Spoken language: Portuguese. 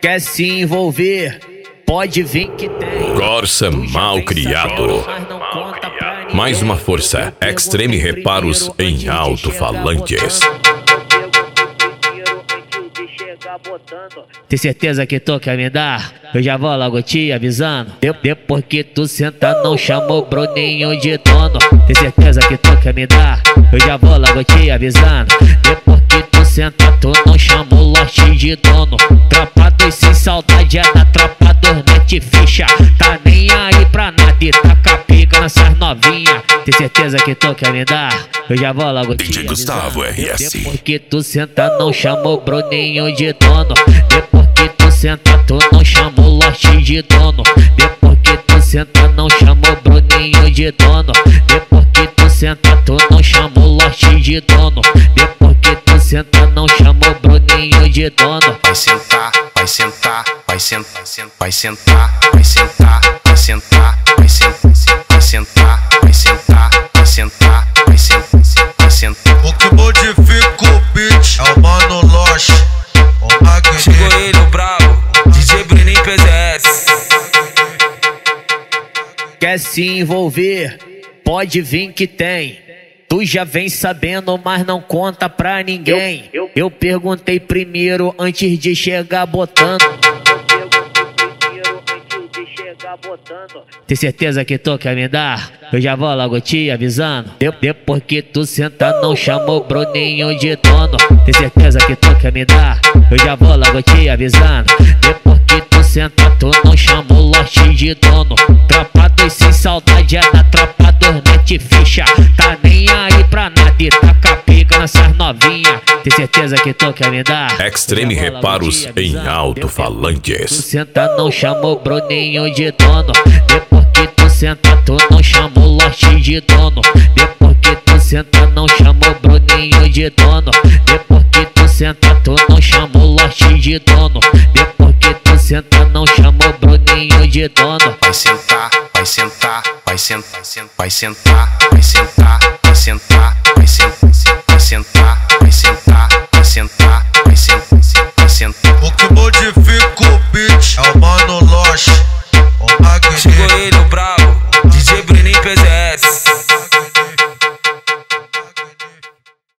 Quer se envolver? Pode vir que tem. Corsa mal criado. Mais uma força, Extreme Reparos em alto-falantes. Tem certeza que tu quer me dar? Eu já vou logo te avisando. Depois que tu senta, não chama o Bruninho de dono. Tem certeza que tu quer me dar? Eu já vou logo te avisando. Depois que tu senta, tu não chama o Lost de dono. Tropa dos sem saudade é da tropa dos net ficha. Tá nem aí pra nada e taca pica nessas novinha. Tem certeza que tu quer me dar? Eu já vou logo te DJ Gustavo RS. Depois que tu senta, não chama o Bruninho de dono. Depois que tu senta, tu não chama o Lost de dono. Depois que tu senta, não chama o Bruninho de dono. Depois que tu senta, tu não chama o Lost de dono. Depois que tu senta, não chama o Bruninho de dono. Vai sentar, vai sentar, vai sentar, vai sentar, vai sentar, vai sentar, vai sentar, vai sentar, vai sentar, vai sentar, vai sentar, vai sentar. O que modifica o beat é o Mano Lost, o Magno. Chegou ele, o brabo, DJ Bruninho PZS. Quer se envolver? Pode vir que tem. Tu já vem sabendo, mas não conta pra ninguém. Eu perguntei primeiro antes de chegar botando. Tem certeza que tu quer me dar? Eu já vou logo te avisando. Depois que tu senta, não chama o Bruninho de dono. Tem certeza que tu quer me dar? Eu já vou logo te avisando. Depois que tu senta, tu não chama o Lost de dono. Tropa dos sem saudade é da tropa dos net ficha. Tá nem aí pra nada e taca pica nessas novinha. Tem certeza que tu quer me dar? Extreme Reparos em Tu alto-falantes. senta, não chama o Bruninho de dono. Depois que tu senta, tu não chama o Lost de dono. Depois que tu senta, não chama o Bruninho de dono. Depois que tu senta, tu não chama o Lost de dono. Depois que tu senta, não chama o Bruninho de dono. Vai sentar, vai sentar, vai sentar, vai sentar, vai sentar, vai sentar, vai sentar, vai sentar, vai sentar, vai sentar, vai sentar, vai sentar.